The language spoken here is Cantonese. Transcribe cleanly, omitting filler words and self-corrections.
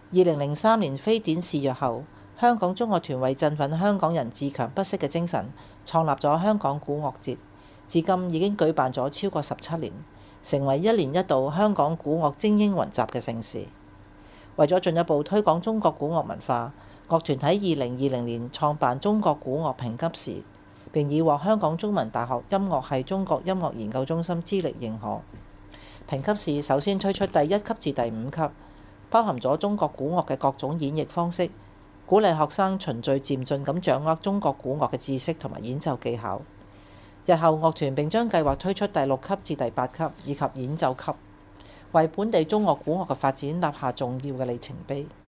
2003年非典肆虐後，香港中樂團為振奮香港人自強不息嘅精神，創立咗香港古樂節，至今已經舉辦咗超過17年，成為一年一度香港古樂精英雲集嘅盛事。為咗進一步推廣中國古樂文化，樂團喺2020年創辦中國古樂評級時，並已獲香港中文大學音樂系中國音樂研究中心資歷認可。評級試首先推出第1級至第5級，包含咗中國古樂嘅各種演繹方式，鼓勵學生循序漸進咁掌握中國古樂嘅知識同埋演奏技巧。日後樂團並將計劃推出第6級至第8級以及演奏級，為本地中樂古樂嘅發展立下重要嘅里程碑。